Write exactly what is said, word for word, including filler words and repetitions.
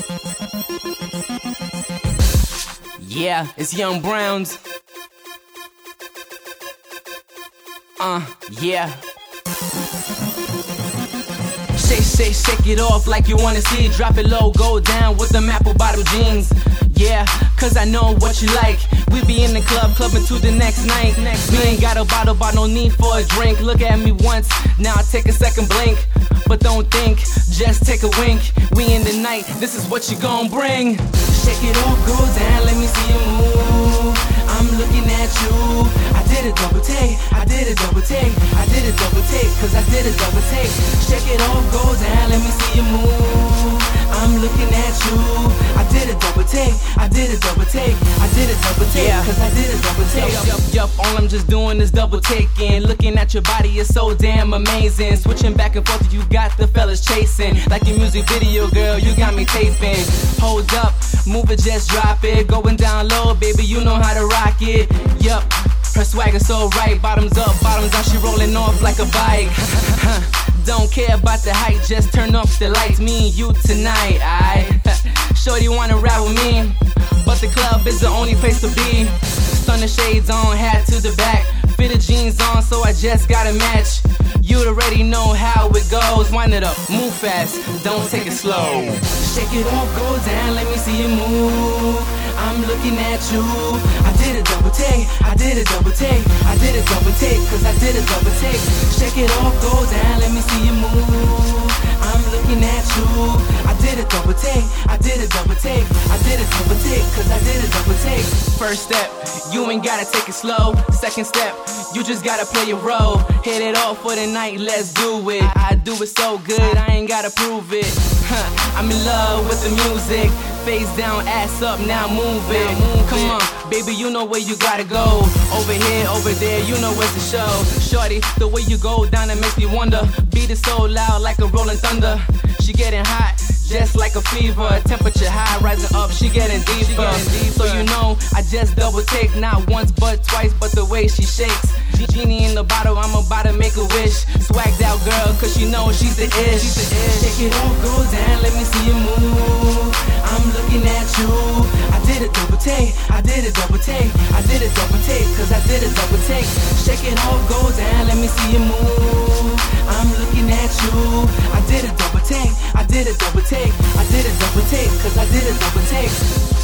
Yeah, it's Young Browns. Uh, yeah. Shake, shake, shake it off like you wanna see. Drop it low, go down with them apple bottom jeans. Yeah, cause I know what you like. We be in the club, clubbing to the next night. We ain't got a bottle, but no need for a drink. Look at me once, now I take a second blink. But don't think, just take a wink. We in the night, this is what you gon' bring. Shake it off, go down, let me see you move. I'm looking at you. I did a double take, I did a double take, I did a double take, cause I did a double take. Shake it off, go down, let me see you move. I'm looking at you. I did a double take, I did a double take, I did a double take, yeah. Cause I did a double take. Yup, yup, yup, all I'm just doing is double taking. Looking at your body is so damn amazing. Switching back and forth, you got the fellas chasing. Like your music video, girl, you got me taping. Hold up, move it, just drop it. Going down low, baby, you know how to rock it. Yup, her swag is so right. Bottoms up, bottoms down, she rolling off like a bike. Don't care about the height, just turn up the lights. Me and you tonight, aight. Shorty wanna ride with me, but the club is the only place to be. Stunner shades on, hat to the back. Fitted jeans on, so I just gotta match. You already know how it goes. Wind it up, move fast, don't take it slow. Shake it off, go down, let me see you move. I'm looking at you. I did a double take, I did a double take, I did a double take, cause I did a double take. Shake it off, go down, let me see you move. I'm looking at you. I did a double take, I did a double take, I did a double take, cause I did a double take. First step, you ain't gotta take it slow. Second step, you just gotta play your role. Hit it off for the night, let's do it. I do it so good, I ain't gotta prove it. Huh, I'm in love with the music. Face down, ass up, now move it. Come on, baby, you know where you gotta go. Over here, over there, you know where's the show. Shorty, the way you go down, it makes me wonder. Beat it so loud like a rolling thunder. She getting hot, just like a fever. Temperature high, rising up, she getting deeper. So you know, I just double take, not once but twice, but the way she shakes. Genie in the bottle, I'm about to make a wish. Swagged out girl, cause she knows she's the ish. Shake it off, go down, let me see you move. I'm looking at you. I did a double take, I did a double take, I did a double take, cause I did a double take. Shake it off, go down, let me see you move. I'm looking at you. I did a double take, I did a double take, I did a double take, cause I did a double take.